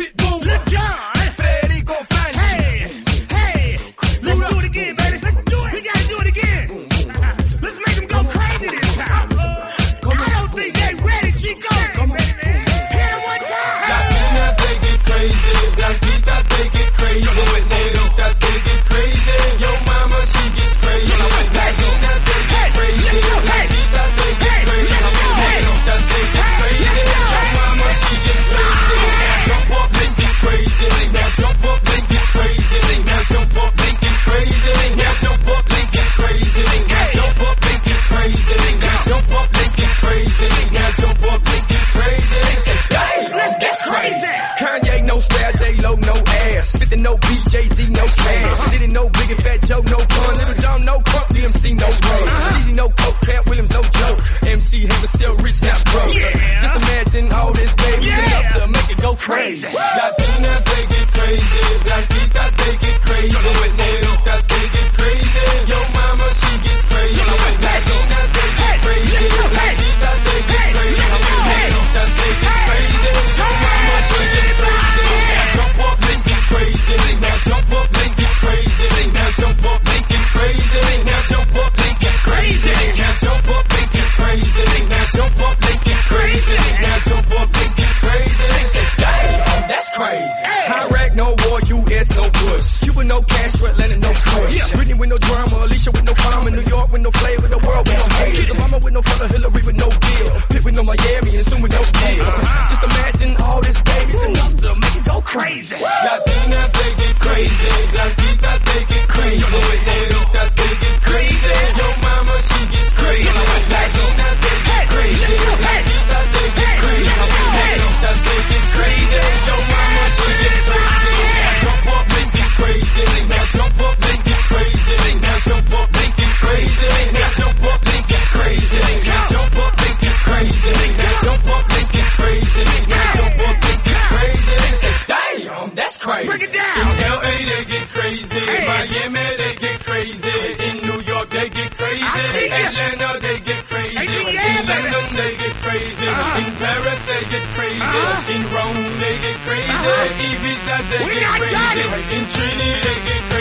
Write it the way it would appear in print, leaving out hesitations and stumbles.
Pitbull, Lil Jon, Federico Franchi. Hey, let's do it again, baby. Let's do it. We gotta do it again. Let's make them go crazy this time. I don't think they ready, Chico. Hit them one time. Latinas, they get crazy. Blanquitas, they get crazy. Negritas, they get crazy. Yo mama, she gets crazy. Latinas, they get crazy. Blanquitas, they get crazy. Negritas, they get crazy. Yo mama, she gets crazy. Now jump up, let's get crazy. Now jump up, let's get crazy. Now jump up, let's get crazy. Now jump up, let's get crazy. Now jump up, let's get crazy. Now jump up, let's get crazy. Now jump up, let's get crazy. Let's get crazy. Kanye, no style, J-Lo, no ass. Sitting no BJZ, no cash. Sitting no Big and Fat Joe, no pun. Little John, no crunk. DMC, no rain. Easy, no coke. Cat Williams, no joke. MC Hammer, still rich, not broke. Just imagine all this baby enough to make it go crazy. Latinas, they get crazy. Blanquitas, they get crazy. Negritas, they get crazy. Yo mama, she gets crazy. Latinas, they get crazy. Blanquitas, they get crazy. Negritas, they get crazy. Yo mama, she gets crazy. Now jump up, let's get crazy. Now jump up, let's get crazy. Now jump up, let's get crazy. Now jump up, let's get crazy. Now jump up, let's get crazy. Now jump up, let's get crazy. Now jump up, let's get crazy. They say, damn, that's crazy. Iraq, no war, US, no Bush. Cuba, no Castro, Atlanta, no Kush. Britney with no drama, Alicia with no karma, New York with no flavor, the world with no haters. Obama with no color, Hillary with no deal. Pitt with no Miami, and soon with no skills. Just imagine all this babies enough to make it go crazy. Latinas, they get crazy. Blanquitas, they get crazy. Negritas, they get crazy. Yo mama, she gets crazy. Latinas, they get crazy. Blanquitas, they get crazy. Negritas, they get crazy. Yo mama, she gets crazy. Now jump up, let's get crazy. Now jump up, let's get crazy. Now jump up, let's get crazy. Now jump up, let's get crazy. Now jump up, let's get crazy. Now jump up, let's get crazy. Now jump up, let's get crazy. They say, damn, that's crazy. Break it down. In LA, they get crazy. Miami, they get crazy. In New York, they get crazy. Atlanta, they get crazy. In London, they get crazy. In Paris, they get crazy. In Rome, they get crazy. Ibiza, they get crazy. In Trinity, they get crazy.